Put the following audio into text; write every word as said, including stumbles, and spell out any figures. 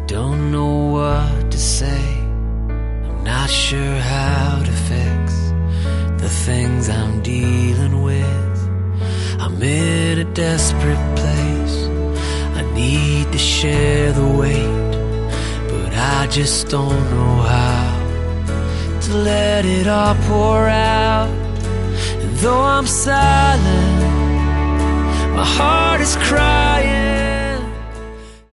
don't know what to say. I'm not sure how to fix the things I'm dealing with. I'm in a desperate place. I need to share the weight, but I just don't know how to let it all pour out. And though I'm silent, my heart is crying.